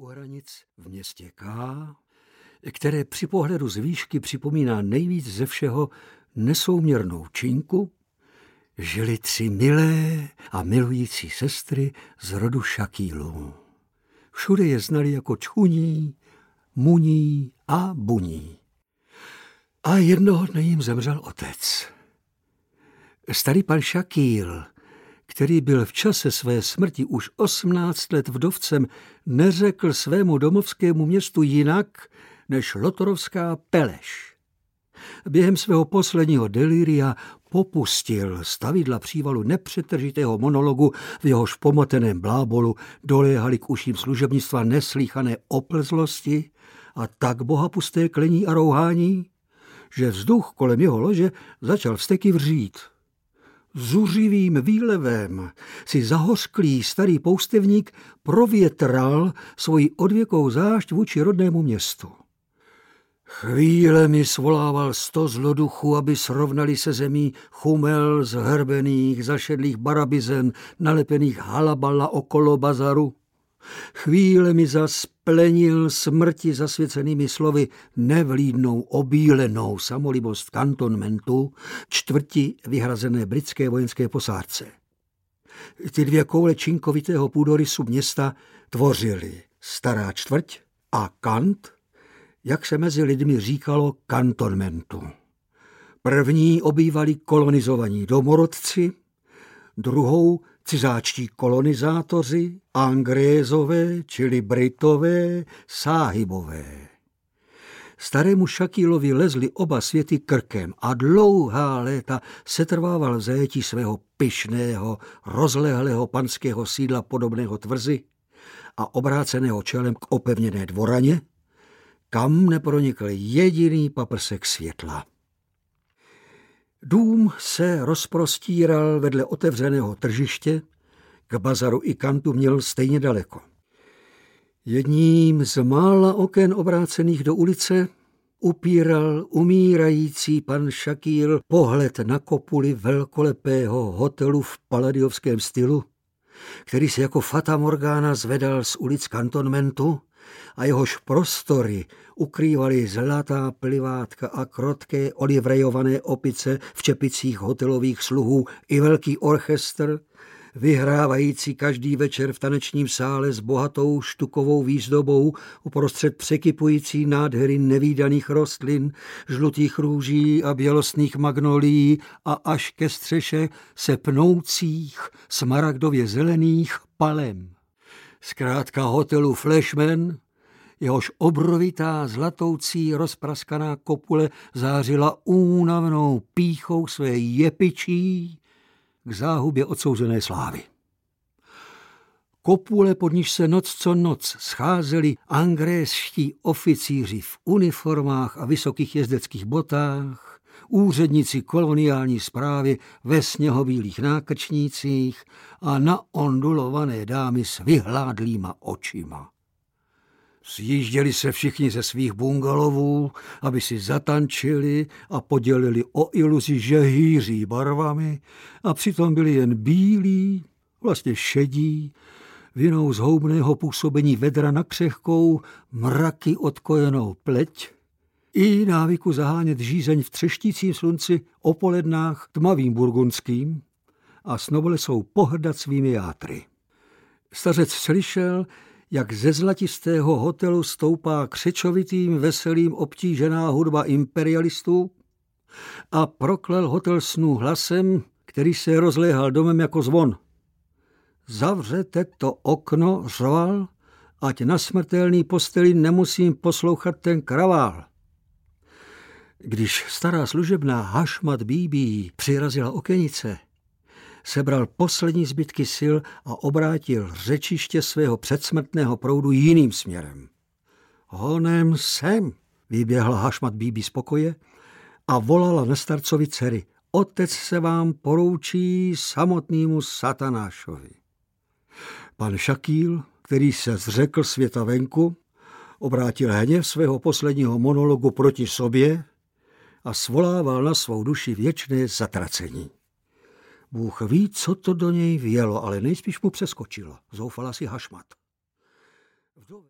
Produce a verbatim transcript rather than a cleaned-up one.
u hranic v městě K, které při pohledu z výšky připomíná nejvíc ze všeho nesouměrnou činku, žili tři milé a milující sestry z rodu Šakílů. Všude je znali jako Čchuní, Muní a Buní. A jednoho dne jim zemřel otec. Starý pan Šakíl, který byl v čase své smrti už osmnáct let vdovcem, neřekl svému domovskému městu jinak než Lotorovská Peleš. Během svého posledního deliria popustil stavidla přívalu nepřetržitého monologu, v jehož pomoteném blábolu doléhaly k uším služebnictva neslýchané oplzlosti a tak bohapusté klení a rouhání, že vzduch kolem jeho lože začal vzteky vřít. Zuřivým výlevem si zahořklý starý poustevník provětral svoji odvěkou zášť vůči rodnému městu. Chvíle mi svolával sto zloduchů, aby srovnali se zemí chumel z hrbených, zašedlých barabizen, nalepených halabala okolo bazaru. Chvíle mi zas plenil smrti zasvěcenými slovy nevlídnou, obílenou samolibost kantonmentu, čtvrti vyhrazené britské vojenské posádce. Ty dvě koule činkovitého půdorysu města tvořily stará čtvrť a kant, jak se mezi lidmi říkalo, kantonmentu. První obývali kolonizovaní domorodci, druhou cizáčtí kolonizátoři, Angrézové, čili Britové, sáhibové. Starému Šakílovi lezli oba světy krkem a dlouhá léta setrvával v zajetí svého pyšného, rozlehlého panského sídla podobného tvrzi a obráceného čelem k opevněné dvoraně, kam nepronikl jediný paprsek světla. Dům se rozprostíral vedle otevřeného tržiště, k bazaru i kantu měl stejně daleko. Jedním z mála oken obrácených do ulice upíral umírající pan Šakíl pohled na kopuli velkolepého hotelu v paladiovském stylu, který se jako fata morgana zvedal z ulic kantonmentu a jehož prostory ukrývaly zlatá plivátka a krotké olivrejované opice v čepicích hotelových sluhů i velký orchestr, vyhrávající každý večer v tanečním sále s bohatou štukovou výzdobou uprostřed překypující nádhery nevídaných rostlin, žlutých růží a bělostných magnolií a až ke střeše se pnoucích smaragdově zelených palem. Zkrátka hotelu Flashman, jehož obrovitá zlatoucí rozpraskaná kopule zářila únavnou pýchou své jepičí k záhubě odsouzené slávy. Kopule, pod níž se noc co noc scházeli angrézští oficíři v uniformách a vysokých jezdeckých botách, úředníci koloniální správy ve sněhobílých nákrčnících a naondulované dámy s vyhládlýma očima. Sjížděli se všichni ze svých bungalovů, aby si zatančili a podělili o iluzi, že hýří barvami, a přitom byli jen bílí, vlastně šedí, vinou zhoubného působení vedra na křehkou, mraky odkojenou pleť i návyku zahánět žízeň v třeštícím slunci o polednách tmavým burgundským a s noblesou pohrdat svými játry. Stařec slyšel, jak ze zlatistého hotelu stoupá křečovitým, veselým obtížená hudba imperialistů, a proklel hotel snů hlasem, který se rozléhal domem jako zvon. Zavřete to okno, řval, ať na smrtelný posteli nemusím poslouchat ten kravál. Když stará služebná Hašmat Bíbí přirazila okenice, sebral poslední zbytky sil a obrátil řečiště svého předsmrtného proudu jiným směrem. Honem sem, vyběhla Hašmat Bíbí z pokoje a volala na starcovi dcery. Otec se vám poroučí samotnému satanášovi. Pan Šakíl, který se zřekl světa venku, obrátil hněv svého posledního monologu proti sobě a svolával na svou duši věčné zatracení. Bůh ví, co to do něj vjelo, ale nejspíš mu přeskočilo, zoufala si Hašmat.